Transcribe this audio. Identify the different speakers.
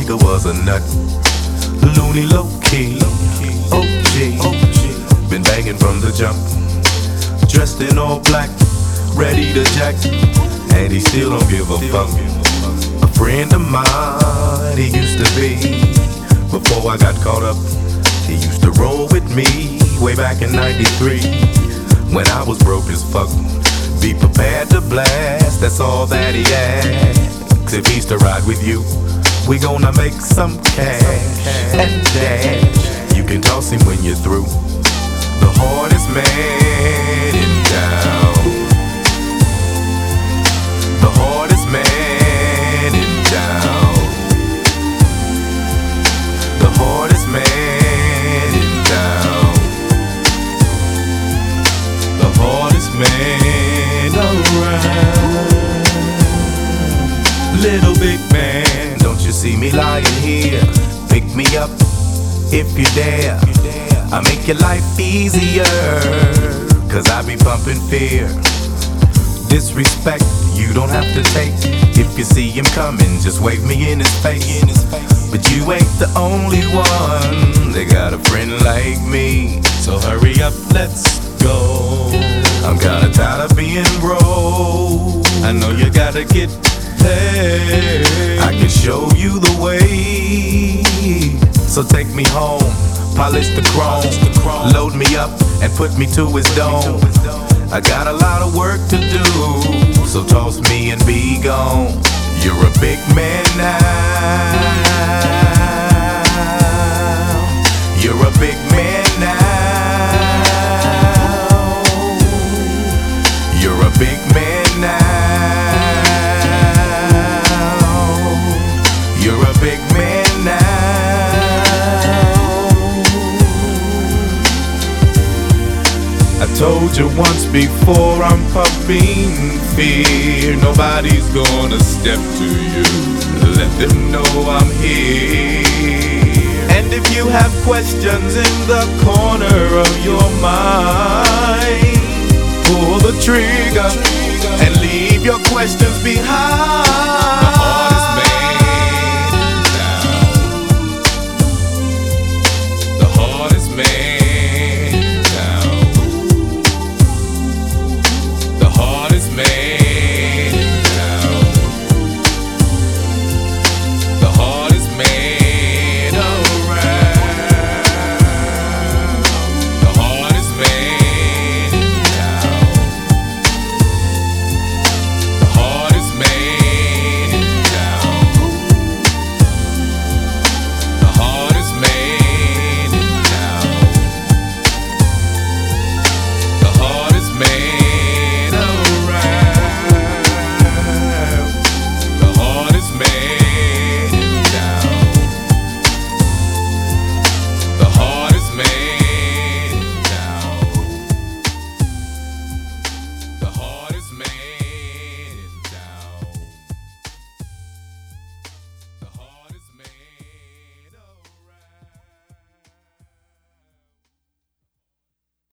Speaker 1: nigga was a nut. Looney low key, OG. Been banging from the jump. Dressed in all black, ready to jack. And he still don't give a fuck. A friend of mine, he used to be. Before I got caught up, he used to roll with me way back in '93. When I was broke as fuck. Be prepared to blast, that's all that he asks. If he's to ride with you, we gonna make some cash and dash. You can toss him when you're through. The hardest man in town. The hardest man in town. The hardest man in town. The hardest man around. Little big man, don't you see me lying here? Pick me up if you dare. I make your life easier, cause I be pumping fear. Disrespect, you don't have to take. If you see him coming, just wave me in his face. But you ain't the only one. They got a friend like me. So hurry up, let's go. I'm kinda tired of being broke. I know you gotta get there. I can show you the way. So take me home, polish the chrome, load me up and put me to his dome. I got a lot of work to do, so toss me and be gone. You're a big man now. You're a big man now. You're a big man now. You're a big man now. I told you once before, I'm pumping fear. Nobody's gonna step to you. Let them know I'm here. And if you have questions in the corner of your mind, pull the trigger and leave your questions behind.